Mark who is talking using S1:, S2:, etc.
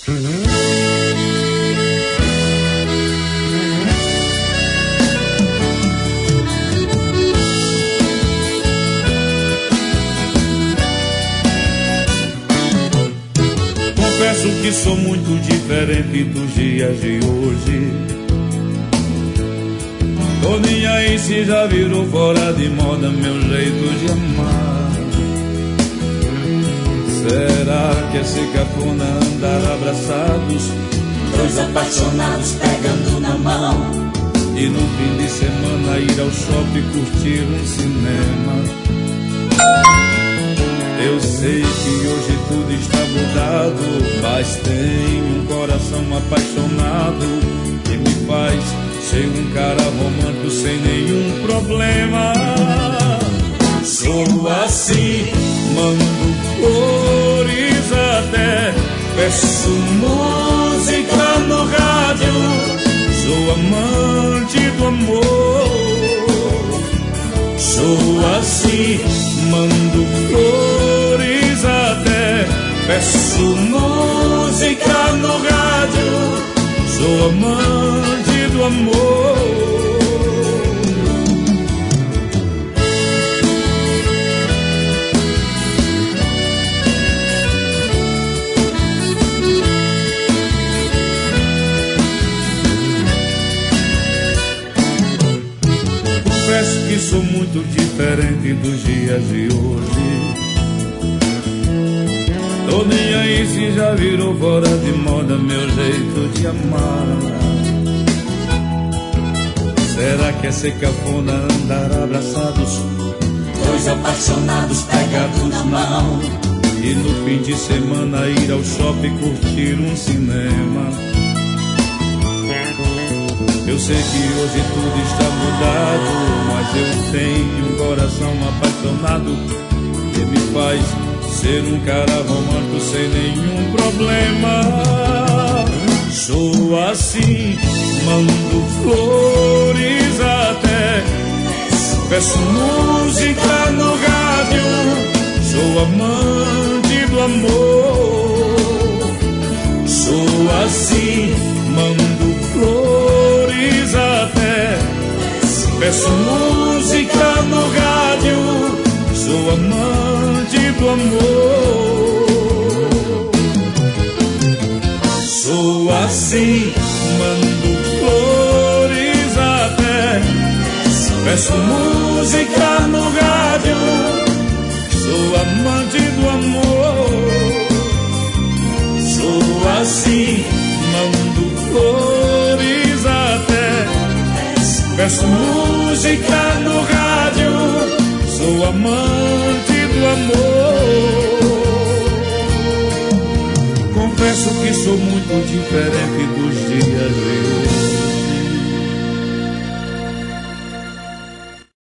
S1: Confesso que sou muito diferente dos dias de hoje. Tô nem aí se já virou fora de moda meu jeito de amar. Será que é ser cafona andar abraçados,
S2: dois apaixonados pegando na mão,
S1: e no fim de semana ir ao shopping curtir um cinema? Eu sei que hoje tudo está mudado, mas tenho um coração apaixonado que me faz ser um cara romântico sem nenhum problema. Sou assim, mando flores até, peço música no rádio, sou amante do amor. Sou assim, mando flores até, peço música no rádio, sou amante do amor. Confesso que sou muito diferente dos dias de hoje. Tô nem aí se já virou fora de moda meu jeito de amar. Será que é ser cafona andar abraçados,
S2: dois apaixonados pegados na mão,
S1: e no fim de semana ir ao shopping curtir um cinema? Eu sei que hoje tudo está mudado, mas eu tenho um coração apaixonado que me faz ser um cara romântico sem nenhum problema. Sou assim, mando flores até, peço música no rádio, sou amante do amor. Sou assim, mando flores até, peço música no rádio, sou amante do amor. Sou assim, mando flores até, peço música no rádio, sou amante do amor. Sou assim, mando flores até, peço música no rádio, sou amante do amor. Confesso que sou muito diferente dos dias de hoje.